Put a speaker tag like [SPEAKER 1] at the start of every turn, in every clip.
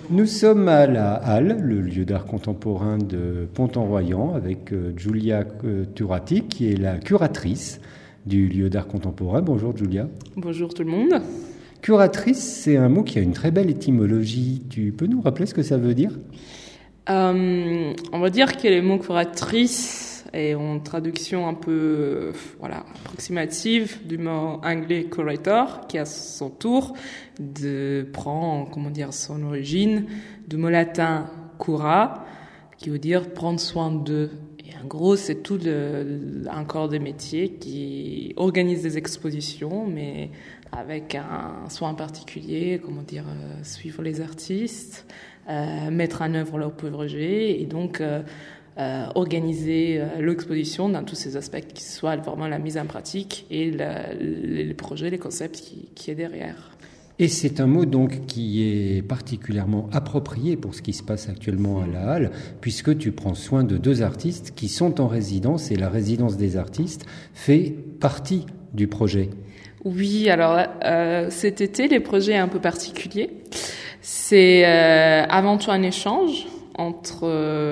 [SPEAKER 1] Nous sommes à la Halle, le lieu d'art contemporain de Pont-en-Royan, avec Giulia Turati, qui est la curatrice du lieu d'art contemporain. Bonjour Giulia.
[SPEAKER 2] Bonjour tout le monde.
[SPEAKER 1] Curatrice, c'est un mot qui a une très belle étymologie. Tu peux nous rappeler ce que ça veut dire ?
[SPEAKER 2] On va dire que le mot curatrice est en traduction un peu approximative du mot anglais curator, qui à son tour prend son origine du mot latin cura, qui veut dire prendre soin d'eux. Et en gros, c'est tout un corps de métier qui organise des expositions, mais avec un soin particulier, suivre les artistes, mettre en œuvre leur projet et donc organiser l'exposition dans tous ces aspects qui soient vraiment la mise en pratique et les projets, les concepts qui est derrière.
[SPEAKER 1] Et c'est un mot donc qui est particulièrement approprié pour ce qui se passe actuellement à la Halle, puisque tu prends soin de 2 artistes qui sont en résidence et la résidence des artistes fait partie du projet.
[SPEAKER 2] Oui, alors cet été, les projets un peu particuliers. C'est avant tout un échange entre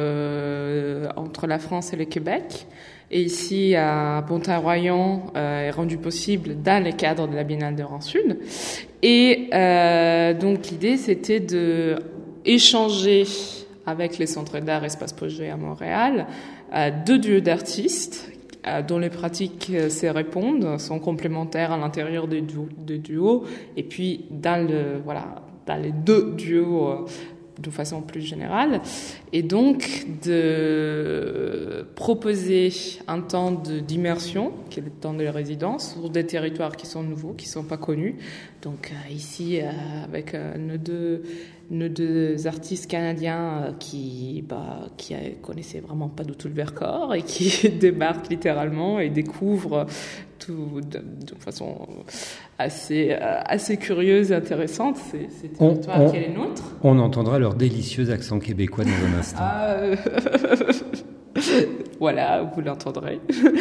[SPEAKER 2] la France et le Québec. Et ici, à Pont-en-Royan, est rendu possible dans le cadre de la Biennale de Nord-Sud. Et donc l'idée, c'était de échanger avec les centres d'art Espace Projet à Montréal 2 duos d'artistes dont les pratiques se répondent, sont complémentaires à l'intérieur des duos, et puis dans les 2 duos de façon plus générale, et donc de proposer un temps d'immersion, qui est le temps de résidence, sur des territoires qui sont nouveaux, qui ne sont pas connus. Donc ici, avec nos deux artistes canadiens qui connaissaient vraiment pas du tout le Vercors et qui débarquent littéralement et découvrent tout de façon assez curieuse et intéressante. C'est une histoire qui est la nôtre.
[SPEAKER 1] On entendra leur délicieux accent québécois dans un instant.
[SPEAKER 2] Voilà, vous l'entendrez.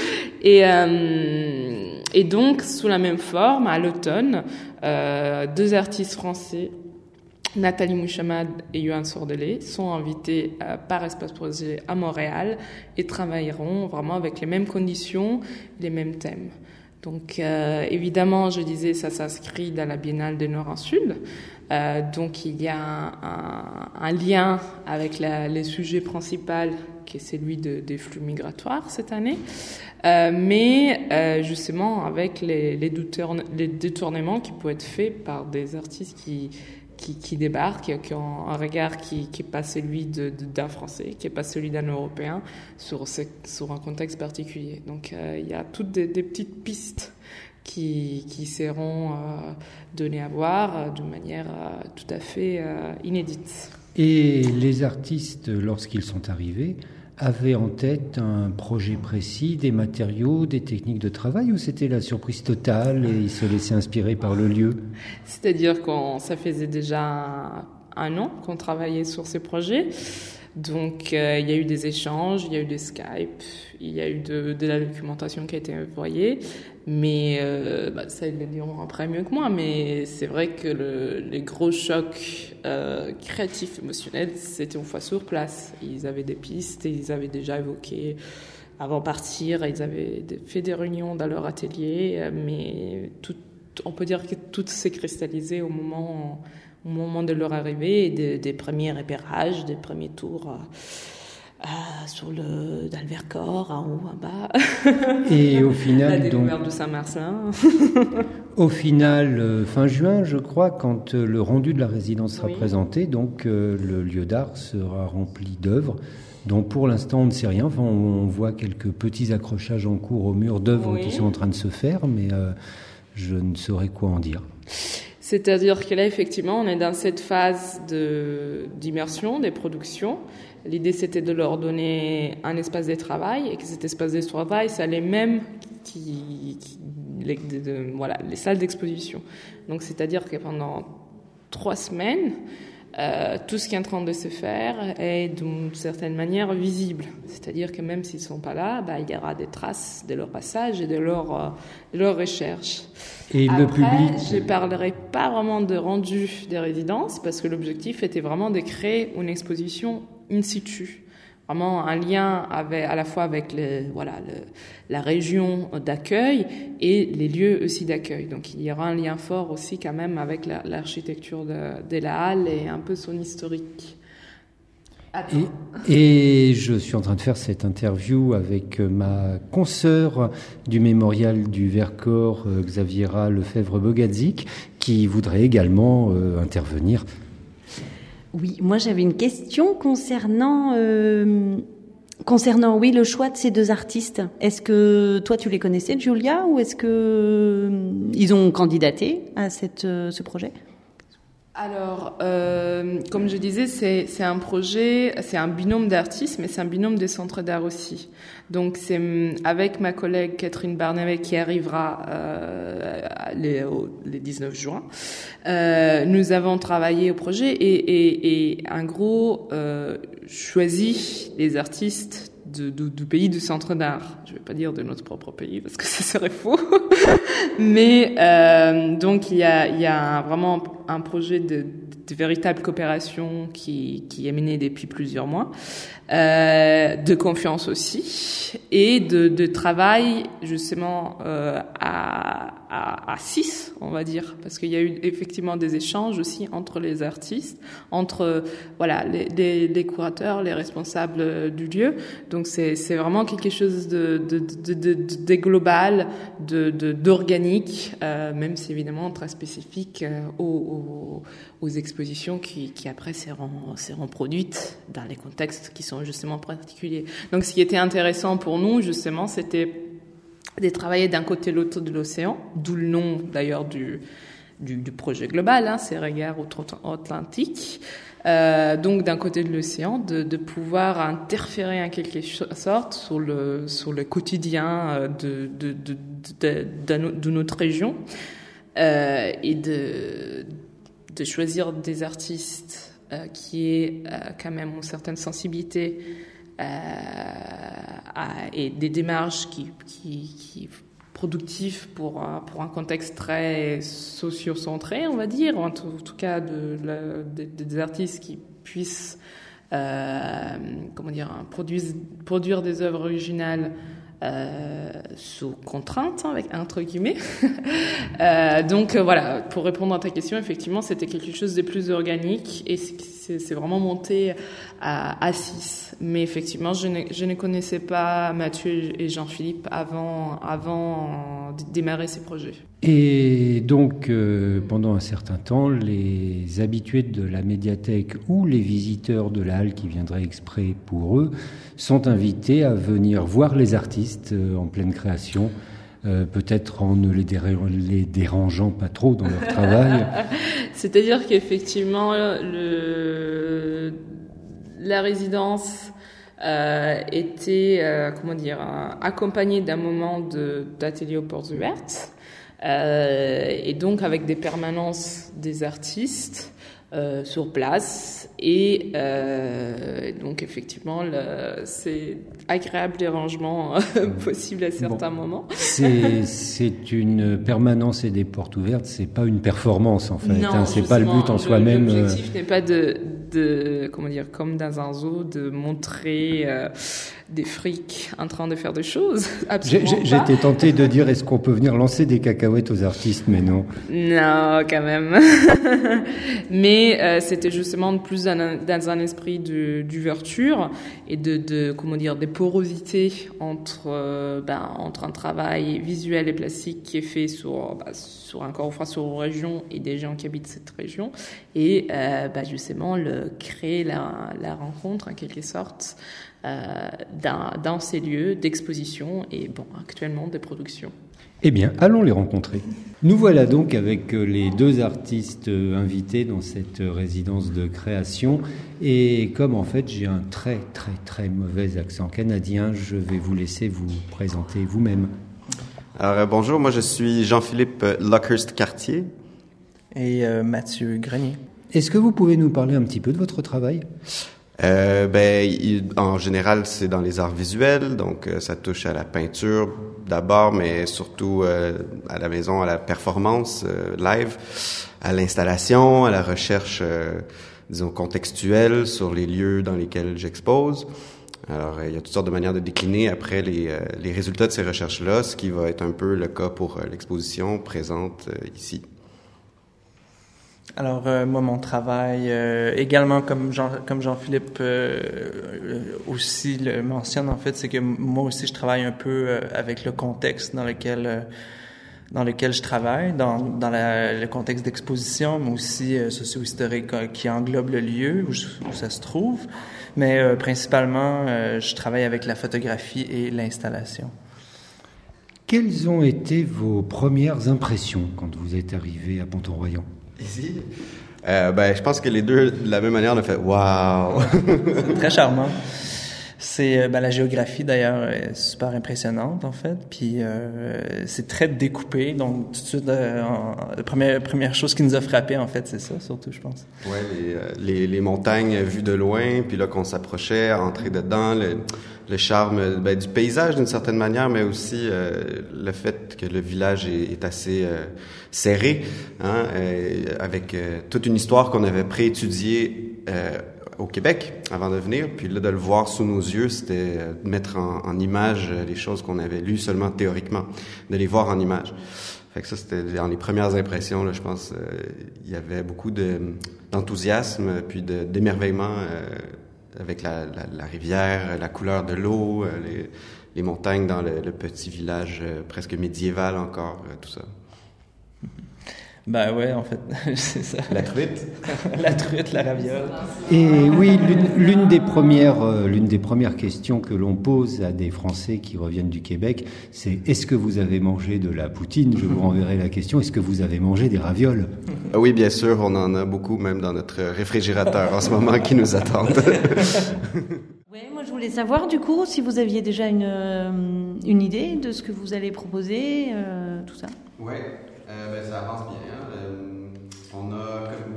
[SPEAKER 2] Et donc, sous la même forme, à l'automne, 2 artistes français, Nathalie Mouchamad et Johan Sordelet, sont invités par Espace Projet à Montréal et travailleront vraiment avec les mêmes conditions, les mêmes thèmes. Donc évidemment, je disais, ça s'inscrit dans la Biennale de Nord en Sud. Donc il y a un lien avec les sujets principaux, qui est celui des flux migratoires cette année, mais justement avec les détournements qui peuvent être faits par des artistes qui débarquent, qui ont un regard qui n'est pas celui d'un Français, qui n'est pas celui d'un Européen, sur un contexte particulier. Donc il y a toutes des petites pistes qui seront données à voir de manière tout à fait inédite.
[SPEAKER 1] Et les artistes, lorsqu'ils sont arrivés, avaient en tête un projet précis, des matériaux, des techniques de travail, ou c'était la surprise totale et ils se laissaient inspirer par le lieu ?
[SPEAKER 2] C'est-à-dire que ça faisait déjà un an qu'on travaillait sur ces projets. Donc, il y a eu des échanges, il y a eu des Skype, il y a eu de la documentation qui a été envoyée. Mais ça, ils le diront après mieux que moi. Mais c'est vrai que les gros chocs créatifs, émotionnels, c'était une fois sur place. Ils avaient des pistes et ils avaient déjà évoqué, avant de partir, ils avaient fait des réunions dans leur atelier. Mais on peut dire que tout s'est cristallisé au moment de leur arrivée et des premiers repérages, des premiers tours dans le Vercors, en haut, en bas.
[SPEAKER 1] Et au final,
[SPEAKER 2] la découverte de Saint-Marcelin.
[SPEAKER 1] Au final, fin juin, je crois, quand le rendu de la résidence sera présenté, donc le lieu d'art sera rempli d'œuvres dont pour l'instant on ne sait rien. Enfin, on voit quelques petits accrochages en cours au mur d'œuvres qui sont en train de se faire, mais je ne saurais quoi en dire.
[SPEAKER 2] C'est-à-dire que là, effectivement, on est dans cette phase d'immersion, des productions. L'idée, c'était de leur donner un espace de travail et que cet espace de travail, ça allait même les salles d'exposition. Donc, c'est-à-dire que pendant 3 semaines, tout ce qui est en train de se faire est d'une certaine manière visible. C'est-à-dire que même s'ils ne sont pas là, il y aura des traces de leur passage et de leur recherche.
[SPEAKER 1] Et
[SPEAKER 2] après,
[SPEAKER 1] le public...
[SPEAKER 2] je ne parlerai pas vraiment de rendu des résidences parce que l'objectif était vraiment de créer une exposition in situ. Vraiment un lien à la fois avec la région d'accueil et les lieux aussi d'accueil. Donc il y aura un lien fort aussi quand même avec l'architecture de la halle et un peu son historique.
[SPEAKER 1] Et je suis en train de faire cette interview avec ma consoeur du mémorial du Vercors, Xaviera Lefebvre-Bogadzik, qui voudrait également intervenir.
[SPEAKER 3] Oui, moi j'avais une question concernant le choix de ces deux artistes. Est-ce que toi tu les connaissais, Giulia, ou est-ce que ils ont candidaté à ce projet ?
[SPEAKER 2] Alors, comme je disais, c'est un projet, c'est un binôme d'artistes, mais c'est un binôme des centres d'art aussi. Donc, c'est avec ma collègue Catherine Barnavet qui arrivera les 19 juin. Nous avons travaillé au projet et en gros, choisi les artistes du pays du centre d'art. Je ne vais pas dire de notre propre pays parce que ça serait faux. Mais donc il y a vraiment un projet de véritable coopération qui est mené depuis plusieurs mois, de confiance aussi et de travail justement à 6, on va dire, parce qu'il y a eu effectivement des échanges aussi entre les artistes, entre les curateurs, les responsables du lieu. Donc c'est vraiment quelque chose de global, d'organique, même si évidemment très spécifique aux expositions qui après seront produites dans les contextes qui sont justement particuliers. Donc ce qui était intéressant pour nous justement, c'était de travailler d'un côté l'autre de l'océan, d'où le nom d'ailleurs du projet global, c'est Regards outre-Atlantique. Donc d'un côté de l'océan, de pouvoir interférer en quelque sorte sur le quotidien de notre région et de choisir des artistes qui aient quand même une certaine sensibilité et des démarches qui productives pour un contexte très socio-centré, on va dire, en tout cas des artistes qui puissent produire des œuvres originales sous contrainte, entre guillemets. Donc voilà, pour répondre à ta question, effectivement, c'était quelque chose de plus organique et c'est vraiment monté à 6. Mais effectivement, je ne connaissais pas Mathieu et Jean-Philippe avant de démarrer ces projets.
[SPEAKER 1] Et donc, pendant un certain temps, les habitués de la médiathèque ou les visiteurs de la halle qui viendraient exprès pour eux sont invités à venir voir les artistes en pleine création, peut-être en ne les dérangeant pas trop dans leur travail.
[SPEAKER 2] C'est-à-dire qu'effectivement, la résidence était accompagnée d'un moment d'atelier aux portes ouvertes. Et donc avec des permanences des artistes sur place et donc effectivement c'est agréable dérangement possible à certains moments.
[SPEAKER 1] C'est une permanence et des portes ouvertes, c'est pas une performance en fait.
[SPEAKER 2] Non,
[SPEAKER 1] c'est pas le but en soi-même.
[SPEAKER 2] L'objectif n'est pas de comme dans un zoo, de montrer des frics en train de faire des choses. Absolument pas.
[SPEAKER 1] J'étais tenté de dire est-ce qu'on peut venir lancer des cacahuètes aux artistes, mais non.
[SPEAKER 2] Non, quand même. Mais c'était justement plus dans un esprit d'ouverture et des porosités entre un travail visuel et plastique qui est fait sur une région et des gens qui habitent cette région et justement créer la rencontre en quelque sorte dans ces lieux d'exposition et actuellement de production.
[SPEAKER 1] Eh bien, allons les rencontrer. Nous voilà donc avec les deux artistes invités dans cette résidence de création. Et comme en fait j'ai un très très très mauvais accent canadien, je vais vous laisser vous présenter vous-même.
[SPEAKER 4] Alors bonjour, moi je suis Jean-Philippe Luckhurst-Cartier.
[SPEAKER 5] Et Mathieu Grenier.
[SPEAKER 1] Est-ce que vous pouvez nous parler un petit peu de votre travail?
[SPEAKER 4] En général, c'est dans les arts visuels, donc ça touche à la peinture d'abord, mais surtout à la maison, à la performance live, à l'installation, à la recherche, disons, contextuelle sur les lieux dans lesquels j'expose. Alors, il y a toutes sortes de manières de décliner après les résultats de ces recherches-là, ce qui va être un peu le cas pour l'exposition présente ici.
[SPEAKER 5] Alors, moi, mon travail, également comme Jean-Philippe aussi le mentionne, en fait, c'est que moi aussi, je travaille un peu avec le contexte dans lequel je travaille, dans le contexte d'exposition, mais aussi socio-historique qui englobe le lieu où ça se trouve. Mais principalement, je travaille avec la photographie et l'installation.
[SPEAKER 1] Quelles ont été vos premières impressions quand vous êtes arrivé à Ponton-Royan?
[SPEAKER 4] Ici? Je pense que les deux, de la même manière, on a fait « Wow! »
[SPEAKER 5] C'est très charmant. C'est la géographie d'ailleurs est super impressionnante en fait, puis c'est très découpé, donc tout de suite la première chose qui nous a frappé en fait c'est ça surtout je pense.
[SPEAKER 4] Ouais, les montagnes vues de loin, puis là qu'on s'approchait, entrer dedans, le charme du paysage d'une certaine manière, mais aussi le fait que le village est assez serré, hein, avec toute une histoire qu'on avait préétudiée au Québec avant de venir, puis là de le voir sous nos yeux, c'était mettre en image les choses qu'on avait lues seulement théoriquement, de les voir en image. Fait que ça c'était dans les premières impressions là, je pense il y avait beaucoup d'enthousiasme puis d'émerveillement avec la rivière, la couleur de l'eau, les montagnes dans le petit village presque médiéval encore, tout ça.
[SPEAKER 5] Ben ouais, en fait, c'est ça.
[SPEAKER 4] La truite.
[SPEAKER 5] La truite, la raviole.
[SPEAKER 1] Et oui, l'une des premières questions que l'on pose à des Français qui reviennent du Québec, c'est est-ce que vous avez mangé de la poutine? Je vous renverrai la question. Est-ce que vous avez mangé des ravioles?
[SPEAKER 4] Oui, bien sûr, on en a beaucoup, même dans notre réfrigérateur en ce moment, qui nous attendent.
[SPEAKER 3] Oui, moi je voulais savoir du coup si vous aviez déjà une idée de ce que vous allez proposer, tout ça.
[SPEAKER 4] Oui. Ça avance bien. On a comme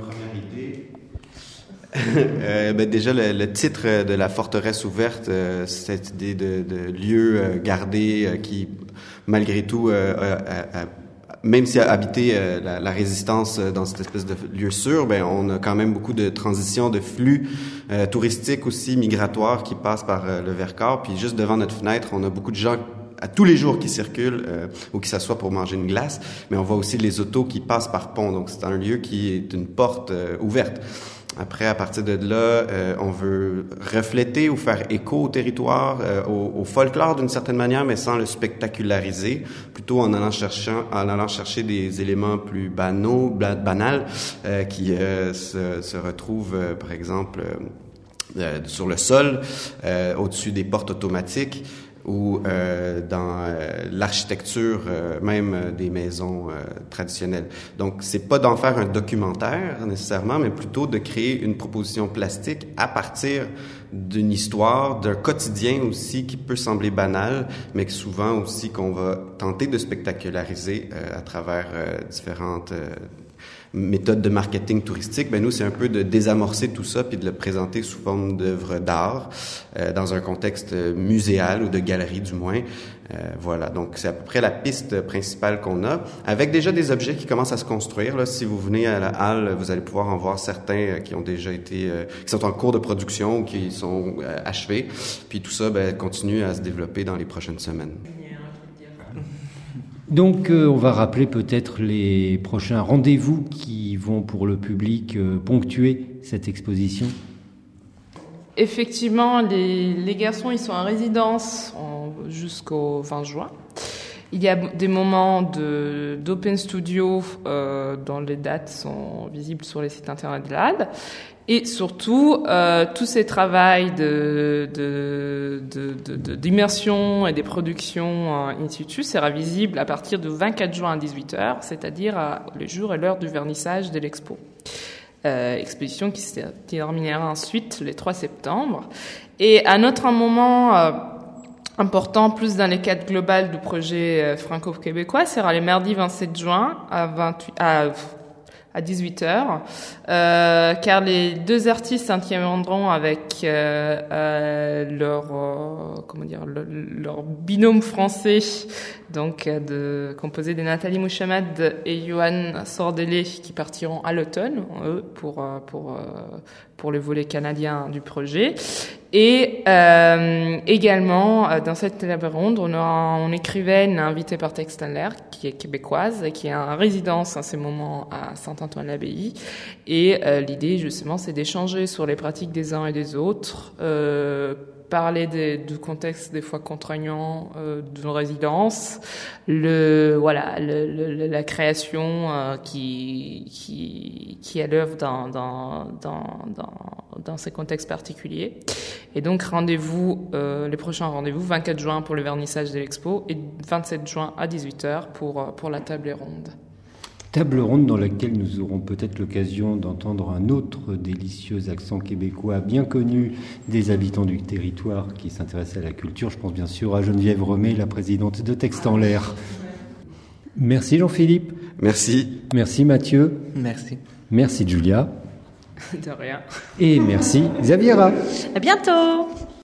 [SPEAKER 4] première idée. Déjà, le titre de la forteresse ouverte, cette idée de lieu gardé qui, malgré tout, même si a habité la résistance dans cette espèce de lieu sûr, on a quand même beaucoup de transitions, de flux touristiques aussi, migratoires qui passent par le Vercors. Puis juste devant notre fenêtre, on a beaucoup de gens à tous les jours qui circulent ou qui s'assoient pour manger une glace, mais on voit aussi les autos qui passent par pont. Donc, c'est un lieu qui est une porte ouverte. Après, à partir de là, on veut refléter ou faire écho au territoire, au folklore d'une certaine manière, mais sans le spectaculariser, plutôt en allant chercher des éléments plus banals qui se retrouvent, par exemple, sur le sol, au-dessus des portes automatiques, ou dans l'architecture même des maisons traditionnelles. Donc, c'est pas d'en faire un documentaire nécessairement, mais plutôt de créer une proposition plastique à partir d'une histoire, d'un quotidien aussi qui peut sembler banal, mais que souvent aussi qu'on va tenter de spectaculariser à travers différentes méthode de marketing touristique. Nous, c'est un peu de désamorcer tout ça puis de le présenter sous forme d'œuvres d'art dans un contexte muséal ou de galerie du moins. Voilà, donc c'est à peu près la piste principale qu'on a, avec déjà des objets qui commencent à se construire. Là, si vous venez à la halle, vous allez pouvoir en voir certains qui ont déjà été, qui sont en cours de production ou qui sont achevés. Puis tout ça continue à se développer dans les prochaines semaines.
[SPEAKER 1] Donc, on va rappeler peut-être les prochains rendez-vous qui vont pour le public ponctuer cette exposition.
[SPEAKER 2] Effectivement, les garçons, ils sont en résidence jusqu'au 20 juin. Il y a des moments d'open studio dont les dates sont visibles sur les sites internet de l'AD. Et surtout, tous ces travaux d'immersion et des productions in situ sera visible à partir du 24 juin à 18h, c'est-à-dire le jour et l'heure du vernissage de l'expo. Exposition qui se terminera ensuite le 3 septembre. Et un autre moment important, plus dans le cadre global du projet franco-québécois, sera le mardi 27 juin à à 18h, car les deux artistes interviendront avec leur binôme français, donc composé de Nathalie Mouchamad et Johan Sordelé, qui partiront à l'automne, eux, pour le volet canadien du projet. Et également, dans cette table ronde, on aura une écrivaine invitée par Textaler, qui est québécoise, qui est en résidence en ce moment à Saint-Antoine-l'Abbaye. Et l'idée, justement, c'est d'échanger sur les pratiques des uns et des autres, parler du contexte des fois contraignant d'une résidence, la création qui est l'œuvre dans ces contextes particuliers. Et donc les prochains rendez-vous, 24 juin pour le vernissage de l'expo et 27 juin à 18h pour la table ronde.
[SPEAKER 1] Table ronde dans laquelle nous aurons peut-être l'occasion d'entendre un autre délicieux accent québécois bien connu des habitants du territoire qui s'intéressent à la culture. Je pense bien sûr à Geneviève Romé, la présidente de Texte en l'air. Merci Jean-Philippe.
[SPEAKER 4] Merci.
[SPEAKER 1] Merci Mathieu.
[SPEAKER 5] Merci.
[SPEAKER 1] Merci Julia.
[SPEAKER 2] De rien.
[SPEAKER 1] Et merci Xaviera.
[SPEAKER 3] À bientôt.